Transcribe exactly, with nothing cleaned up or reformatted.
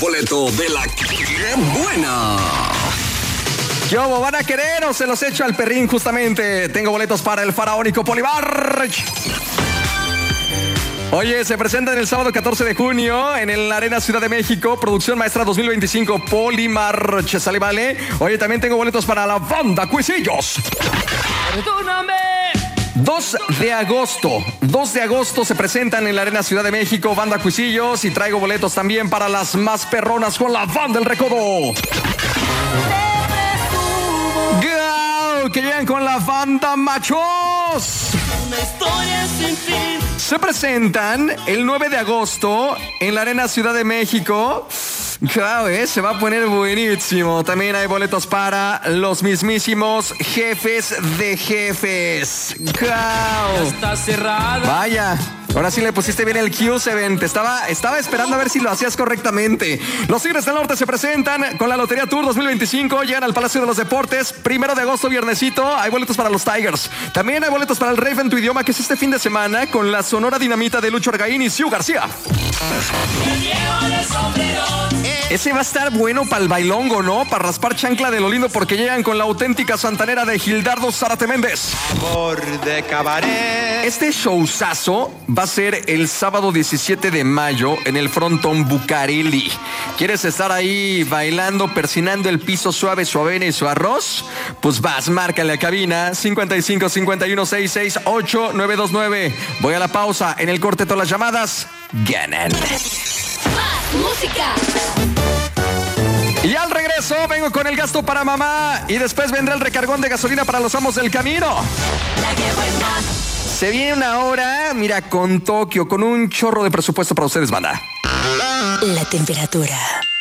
boleto de la ¡Qué buena! ¿Qué hubo? ¿Van a querer o se los echo al perrín justamente? Tengo boletos para el faraónico Polimarch. Oye, se presentan el sábado catorce de junio en el Arena Ciudad de México, Producción Maestra dos mil veinticinco, Polimarch, ¿sale, vale? Oye, también tengo boletos para la banda Cuisillos. ¡Perdóname! dos de agosto, dos de agosto se presentan en la Arena Ciudad de México, banda Cuisillos, y traigo boletos también para las más perronas con la banda El Recodo. ¡Gau! Que llegan con la banda Machos. Una historia sin fin. Se presentan el nueve de agosto en la Arena Ciudad de México. Claro, ¿eh? Se va a poner buenísimo. También hay boletos para los mismísimos jefes de jefes. Claro. Está cerrado. Vaya. Ahora sí le pusiste bien el Q siete. Estaba, estaba esperando a ver si lo hacías correctamente. Los Tigres del Norte se presentan con la Lotería Tour dos mil veinticinco. Llegan al Palacio de los Deportes. Primero de agosto, viernesito. Hay boletos para los Tigers. También hay boletos para el Rave en tu idioma, que es este fin de semana con la Sonora Dinamita de Lucho Argaín y Siu García. Ese va a estar bueno para el bailongo, ¿no? Para raspar chancla de lo lindo, porque llegan con la auténtica santanera de Gildardo Zárate Méndez. Amor de cabaret. Este showzazo va a ser el sábado diecisiete de mayo en el Frontón Bucareli. ¿Quieres estar ahí bailando, persinando el piso suave, su avena y su arroz? Pues vas, márcale a cabina cincuenta y cinco, cincuenta y uno, sesenta y seis, ocho, nueve dos nueve. Voy a la pausa. En el corte todas las llamadas ganan. Más música. Y al regreso vengo con el gasto para mamá y después vendrá el recargón de gasolina para los amos del camino. La que buena. Se viene una hora, mira, con Tokio, con un chorro de presupuesto para ustedes, banda. La temperatura.